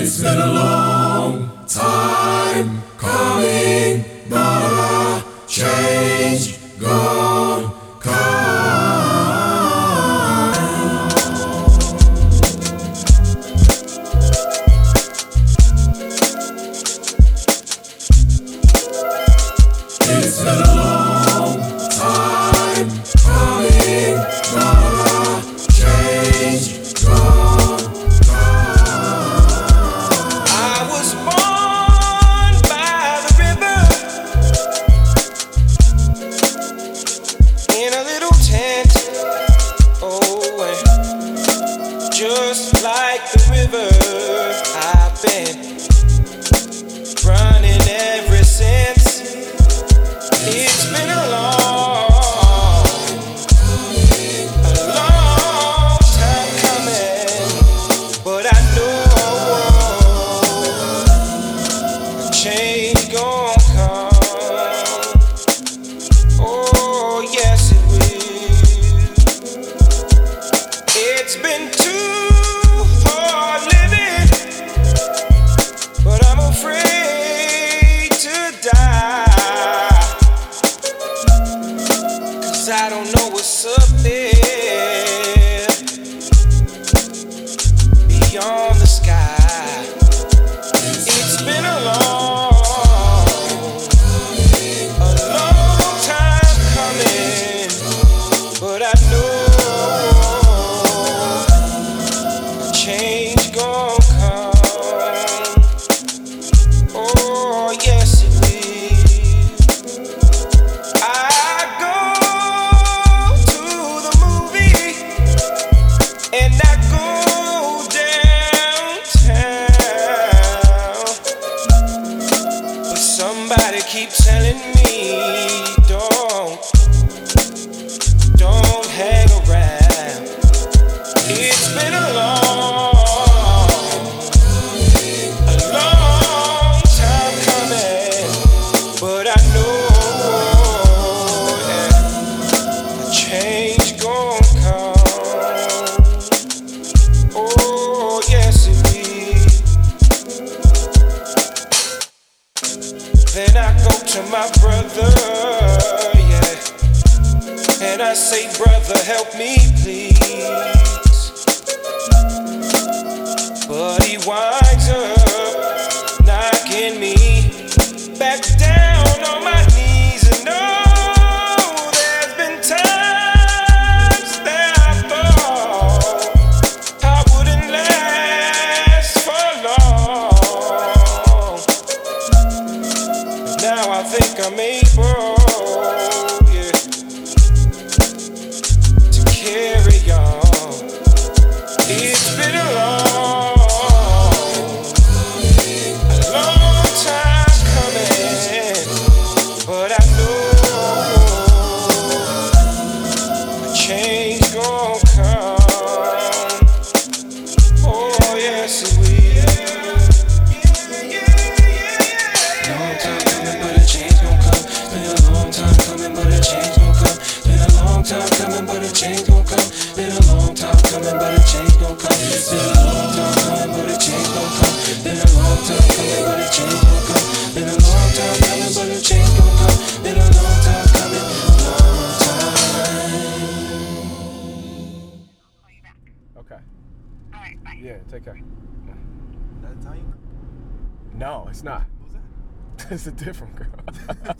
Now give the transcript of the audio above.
It's been a long time coming, but a change gonna come. It's been a long time coming, but a change gonna come. I was born by the river in a little tent. Oh, and just like the river, I've been running ever since. It's been a long time coming, but I know a change gon' come. Oh, yes it will. It's been too hard living, but I'm afraid to die. I don't know what's up there beyond the sky. It's been a long time coming, but I know a change gon' come. Oh, yes it will. And I go downtown, but somebody keeps telling me don't hang around. It's been a long time coming, but I know a change gon' come. Oh, yes it will. Then I go to my brother, yeah, and I say, brother, help me please. But he winds up knocking me back down on my knees. And oh, there's been times that I thought I wouldn't last for long. Now I think I'm able, yeah, to carry on. It's been a long time coming, but I know a change gon' come. Oh, yes it will. Long time coming, but a change gon' come. Been a long time coming, but a change gon' come. Been a long time coming, but a change gon' come. Been a long time coming, but a change gon' come. Been a long time coming, but a change gon' come. Been a long time coming, but a change gon' come. Been a long time coming, but a change gon' come. Been a long time coming, long time. Okay. Alright, bye. Yeah, take care. That Italian? No, it's not. Who's that? It's a different girl.